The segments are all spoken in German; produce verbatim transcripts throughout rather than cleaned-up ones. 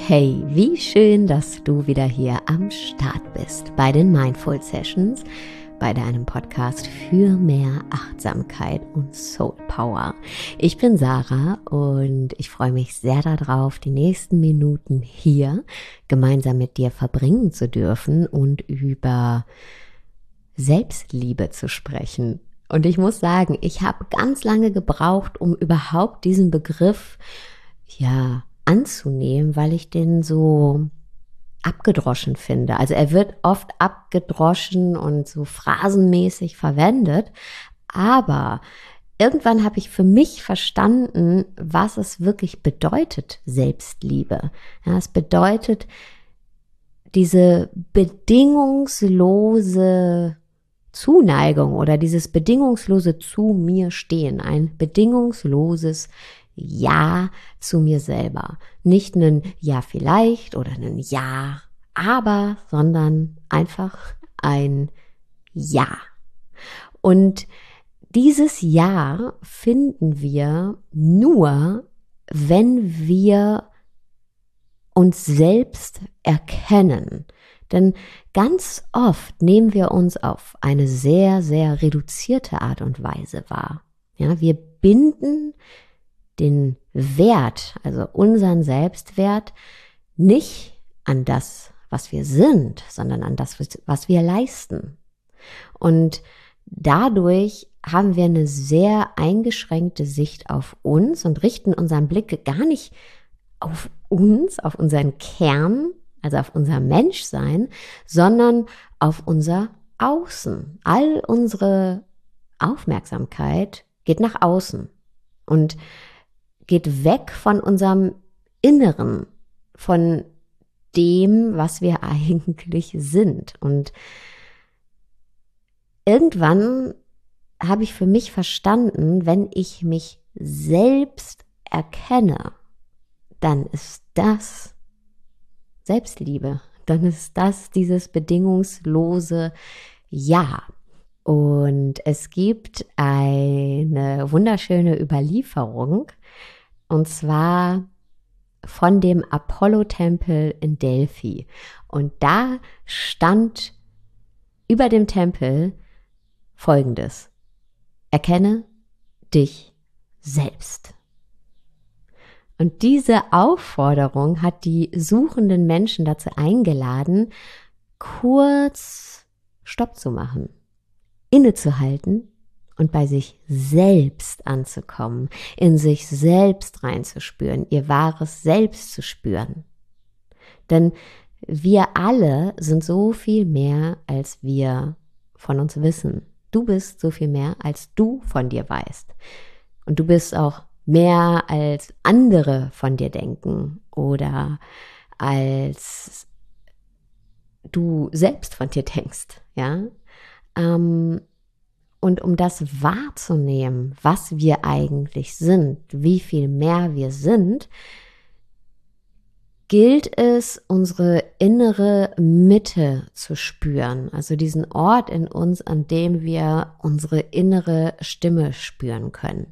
Hey, wie schön, dass du wieder hier am Start bist bei den Mindful Sessions, bei deinem Podcast für mehr Achtsamkeit und Soul Power. Ich bin Sarah und ich freue mich sehr darauf, die nächsten Minuten hier gemeinsam mit dir verbringen zu dürfen und über Selbstliebe zu sprechen. Und ich muss sagen, ich habe ganz lange gebraucht, um überhaupt diesen Begriff, ja, anzunehmen, weil ich den so abgedroschen finde. Also er wird oft abgedroschen und so phrasenmäßig verwendet, aber irgendwann habe ich für mich verstanden, was es wirklich bedeutet, Selbstliebe. Ja, es bedeutet diese bedingungslose Zuneigung oder dieses bedingungslose zu mir stehen, ein bedingungsloses Ja zu mir selber. Nicht ein Ja vielleicht oder ein Ja aber, sondern einfach ein Ja. Und dieses Ja finden wir nur, wenn wir uns selbst erkennen. Denn ganz oft nehmen wir uns auf eine sehr, sehr reduzierte Art und Weise wahr. Ja, wir binden den Wert, also unseren Selbstwert, nicht an das, was wir sind, sondern an das, was wir leisten. Und dadurch haben wir eine sehr eingeschränkte Sicht auf uns und richten unseren Blick gar nicht auf uns, auf unseren Kern, also auf unser Menschsein, sondern auf unser Außen. All unsere Aufmerksamkeit geht nach außen und geht weg von unserem Inneren, von dem, was wir eigentlich sind. Und irgendwann habe ich für mich verstanden, wenn ich mich selbst erkenne, dann ist das Selbstliebe. Dann ist das dieses bedingungslose Ja. Und es gibt eine wunderschöne Überlieferung, und zwar von dem Apollo-Tempel in Delphi. Und da stand über dem Tempel Folgendes: Erkenne dich selbst. Und diese Aufforderung hat die suchenden Menschen dazu eingeladen, kurz Stopp zu machen, innezuhalten und bei sich selbst anzukommen, in sich selbst reinzuspüren, ihr wahres Selbst zu spüren. Denn wir alle sind so viel mehr, als wir von uns wissen. Du bist so viel mehr, als du von dir weißt. Und du bist auch mehr, als andere von dir denken oder als du selbst von dir denkst, ja. Ähm, Und um das wahrzunehmen, was wir eigentlich sind, wie viel mehr wir sind, gilt es, unsere innere Mitte zu spüren. Also diesen Ort in uns, an dem wir unsere innere Stimme spüren können.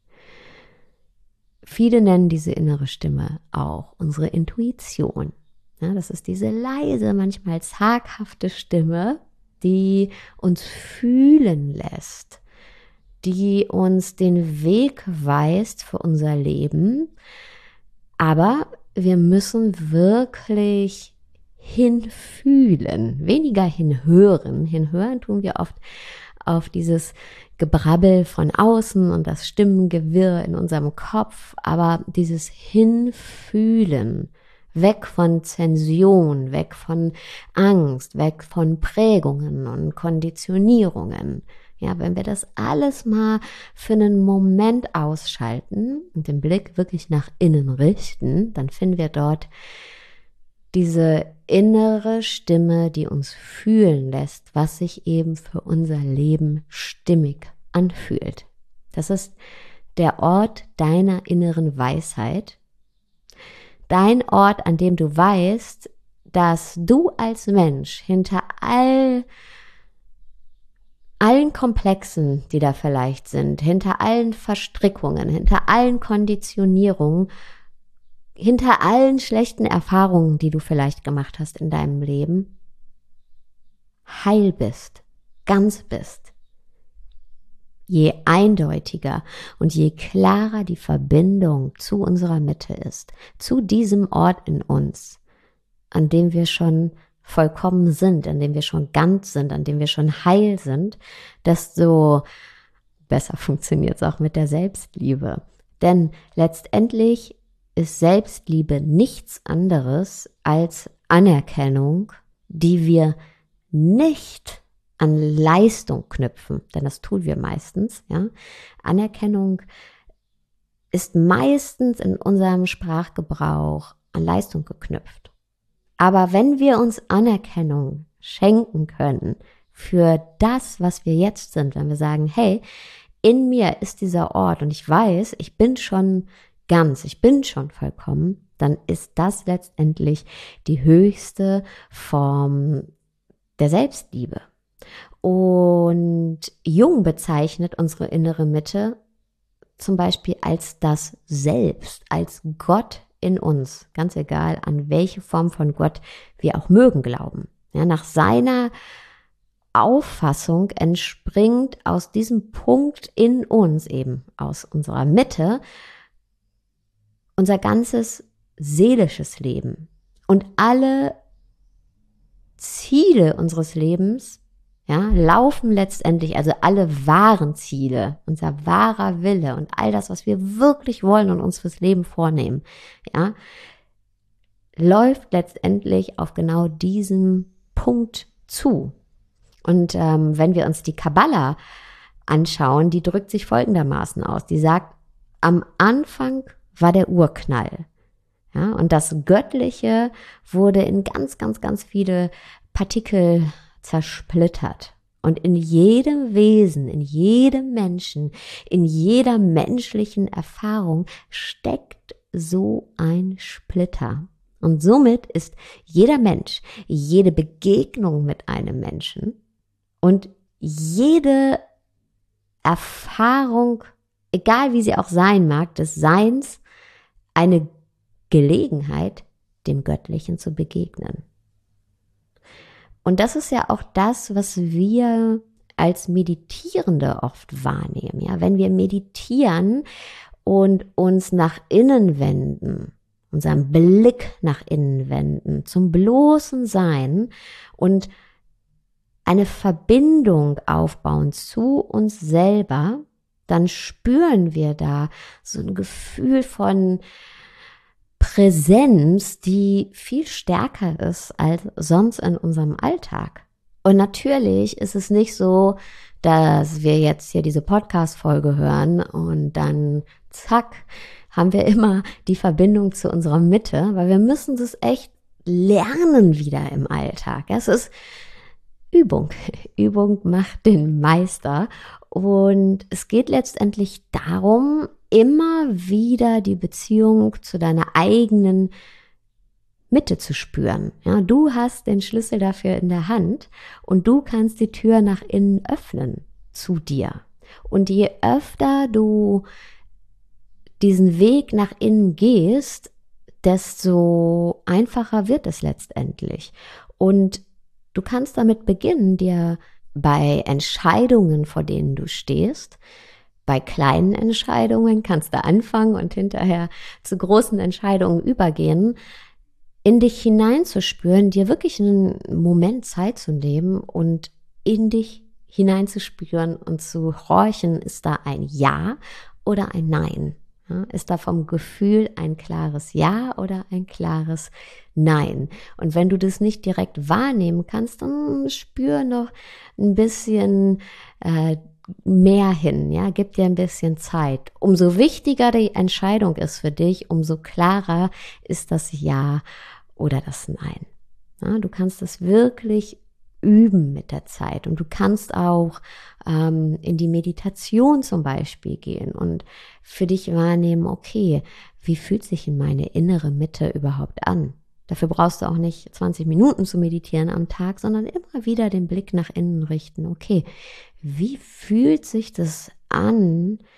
Viele nennen diese innere Stimme auch unsere Intuition. Ja, das ist diese leise, manchmal zaghafte Stimme, die uns fühlen lässt, die uns den Weg weist für unser Leben. Aber wir müssen wirklich hinfühlen, weniger hinhören. Hinhören tun wir oft auf dieses Gebrabbel von außen und das Stimmengewirr in unserem Kopf, aber dieses Hinfühlen, weg von Zension, weg von Angst, weg von Prägungen und Konditionierungen. Ja, wenn wir das alles mal für einen Moment ausschalten und den Blick wirklich nach innen richten, dann finden wir dort diese innere Stimme, die uns fühlen lässt, was sich eben für unser Leben stimmig anfühlt. Das ist der Ort deiner inneren Weisheit. Dein Ort, an dem du weißt, dass du als Mensch hinter all, allen Komplexen, die da vielleicht sind, hinter allen Verstrickungen, hinter allen Konditionierungen hinter allen schlechten Erfahrungen, die du vielleicht gemacht hast in deinem Leben, heil bist, ganz bist. Je eindeutiger und je klarer die Verbindung zu unserer Mitte ist, zu diesem Ort in uns, an dem wir schon vollkommen sind, an dem wir schon ganz sind, an dem wir schon heil sind, desto besser funktioniert es auch mit der Selbstliebe. Denn letztendlich ist Selbstliebe nichts anderes als Anerkennung, die wir nicht an Leistung knüpfen, denn das tun wir meistens. Ja? Anerkennung ist meistens in unserem Sprachgebrauch an Leistung geknüpft. Aber wenn wir uns Anerkennung schenken können für das, was wir jetzt sind, wenn wir sagen, hey, in mir ist dieser Ort und ich weiß, ich bin schon ganz, ich bin schon vollkommen, dann ist das letztendlich die höchste Form der Selbstliebe. Und Jung bezeichnet unsere innere Mitte zum Beispiel als das Selbst, als Gott in uns, ganz egal, an welche Form von Gott wir auch mögen glauben. Ja, nach seiner Auffassung entspringt aus diesem Punkt in uns, eben aus unserer Mitte, unser ganzes seelisches Leben. Und alle Ziele unseres Lebens, ja, laufen letztendlich, also alle wahren Ziele, unser wahrer Wille und all das, was wir wirklich wollen und uns fürs Leben vornehmen, ja, läuft letztendlich auf genau diesem Punkt zu. Und ähm, wenn wir uns die Kabbala anschauen, die drückt sich folgendermaßen aus. Die sagt, am Anfang war der Urknall. Ja, und das Göttliche wurde in ganz, ganz, ganz viele Partikel zersplittert. Und in jedem Wesen, in jedem Menschen, in jeder menschlichen Erfahrung steckt so ein Splitter. Und somit ist jeder Mensch, jede Begegnung mit einem Menschen und jede Erfahrung, egal wie sie auch sein mag, des Seins, eine Gelegenheit, dem Göttlichen zu begegnen. Und das ist ja auch das, was wir als Meditierende oft wahrnehmen. Ja, wenn wir meditieren und uns nach innen wenden, unseren Blick nach innen wenden, zum bloßen Sein und eine Verbindung aufbauen zu uns selber, dann spüren wir da so ein Gefühl von Präsenz, die viel stärker ist als sonst in unserem Alltag. Und natürlich ist es nicht so, dass wir jetzt hier diese Podcast-Folge hören und dann zack, haben wir immer die Verbindung zu unserer Mitte, weil wir müssen das echt lernen wieder im Alltag. Es ist Übung. Übung macht den Meister. Und es geht letztendlich darum, immer wieder die Beziehung zu deiner eigenen Mitte zu spüren. Ja, du hast den Schlüssel dafür in der Hand und du kannst die Tür nach innen öffnen zu dir. Und je öfter du diesen Weg nach innen gehst, desto einfacher wird es letztendlich. Und du kannst damit beginnen, dir bei Entscheidungen, vor denen du stehst, bei kleinen Entscheidungen kannst du anfangen und hinterher zu großen Entscheidungen übergehen, in dich hineinzuspüren, dir wirklich einen Moment Zeit zu nehmen und in dich hineinzuspüren und zu horchen, ist da ein Ja oder ein Nein? Ja, ist da vom Gefühl ein klares Ja oder ein klares Nein? Und wenn du das nicht direkt wahrnehmen kannst, dann spür noch ein bisschen äh, mehr hin, ja, gib dir ein bisschen Zeit. Umso wichtiger die Entscheidung ist für dich, umso klarer ist das Ja oder das Nein. Ja, du kannst es wirklich üben mit der Zeit und du kannst auch ähm, in die Meditation zum Beispiel gehen und für dich wahrnehmen, okay, wie fühlt sich in meine innere Mitte überhaupt an? Dafür brauchst du auch nicht zwanzig Minuten zu meditieren am Tag, sondern immer wieder den Blick nach innen richten. Okay, wie fühlt sich das an,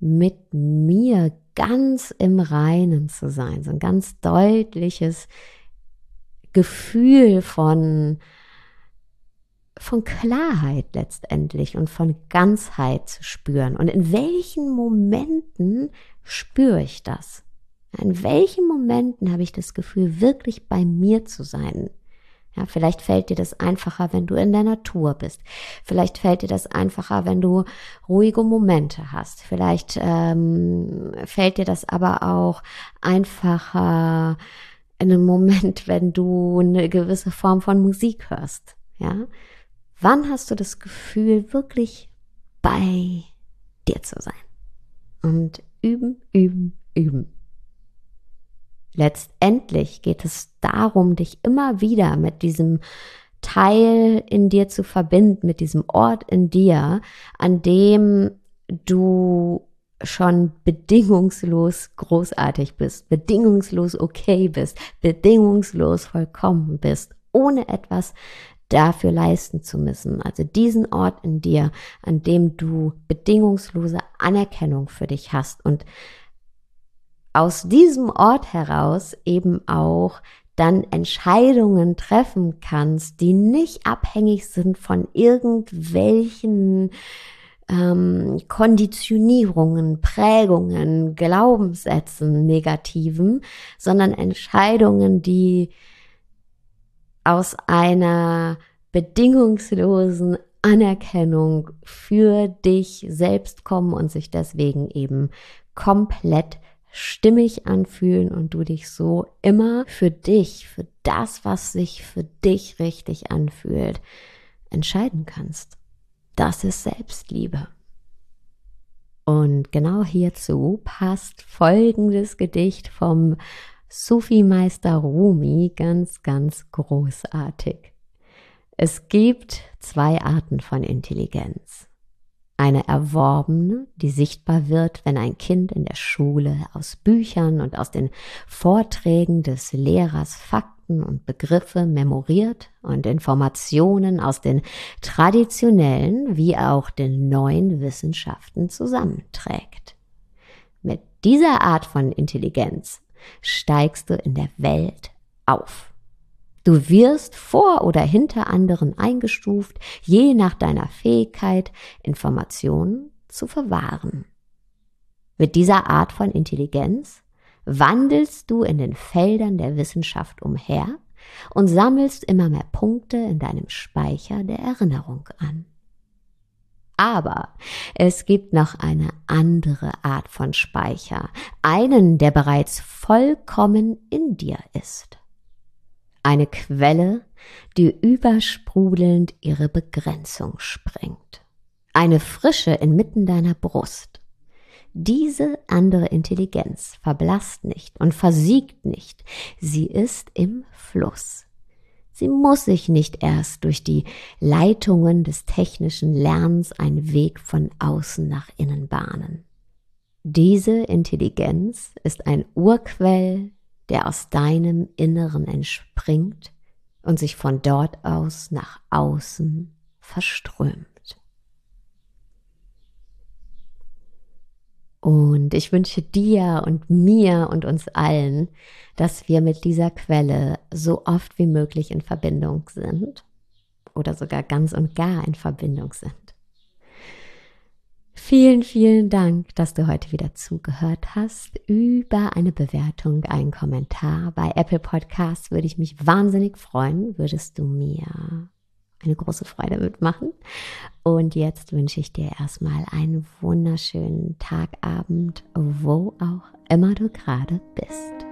mit mir ganz im Reinen zu sein, so ein ganz deutliches Gefühl von, von Klarheit letztendlich und von Ganzheit zu spüren. Und in welchen Momenten spüre ich das? In welchen Momenten habe ich das Gefühl, wirklich bei mir zu sein? Ja, vielleicht fällt dir das einfacher, wenn du in der Natur bist. Vielleicht fällt dir das einfacher, wenn du ruhige Momente hast. Vielleicht ähm, fällt dir das aber auch einfacher in einem Moment, wenn du eine gewisse Form von Musik hörst. Ja, wann hast du das Gefühl, wirklich bei dir zu sein? Und üben, üben, üben. Letztendlich geht es darum, dich immer wieder mit diesem Teil in dir zu verbinden, mit diesem Ort in dir, an dem du schon bedingungslos großartig bist, bedingungslos okay bist, bedingungslos vollkommen bist, ohne etwas dafür leisten zu müssen. Also diesen Ort in dir, an dem du bedingungslose Anerkennung für dich hast und aus diesem Ort heraus eben auch dann Entscheidungen treffen kannst, die nicht abhängig sind von irgendwelchen ähm, Konditionierungen, Prägungen, Glaubenssätzen, negativen, sondern Entscheidungen, die aus einer bedingungslosen Anerkennung für dich selbst kommen und sich deswegen eben komplett stimmig anfühlen und du dich so immer für dich, für das, was sich für dich richtig anfühlt, entscheiden kannst. Das ist Selbstliebe. Und genau hierzu passt folgendes Gedicht vom Sufi-Meister Rumi ganz, ganz großartig. Es gibt zwei Arten von Intelligenz. Eine erworbene, die sichtbar wird, wenn ein Kind in der Schule aus Büchern und aus den Vorträgen des Lehrers Fakten und Begriffe memoriert und Informationen aus den traditionellen wie auch den neuen Wissenschaften zusammenträgt. Mit dieser Art von Intelligenz steigst du in der Welt auf. Du wirst vor oder hinter anderen eingestuft, je nach deiner Fähigkeit, Informationen zu verwahren. Mit dieser Art von Intelligenz wandelst du in den Feldern der Wissenschaft umher und sammelst immer mehr Punkte in deinem Speicher der Erinnerung an. Aber es gibt noch eine andere Art von Speicher, einen, der bereits vollkommen in dir ist. Eine Quelle, die übersprudelnd ihre Begrenzung sprengt. Eine Frische inmitten deiner Brust. Diese andere Intelligenz verblasst nicht und versiegt nicht. Sie ist im Fluss. Sie muss sich nicht erst durch die Leitungen des technischen Lernens einen Weg von außen nach innen bahnen. Diese Intelligenz ist ein Urquell, der aus deinem Inneren entspringt und sich von dort aus nach außen verströmt. Und ich wünsche dir und mir und uns allen, dass wir mit dieser Quelle so oft wie möglich in Verbindung sind oder sogar ganz und gar in Verbindung sind. Vielen, vielen Dank, dass du heute wieder zugehört hast. Über eine Bewertung, einen Kommentar bei Apple Podcasts würde ich mich wahnsinnig freuen. Würdest du mir eine große Freude mitmachen? Und jetzt wünsche ich dir erstmal einen wunderschönen Tag, Abend, wo auch immer du gerade bist.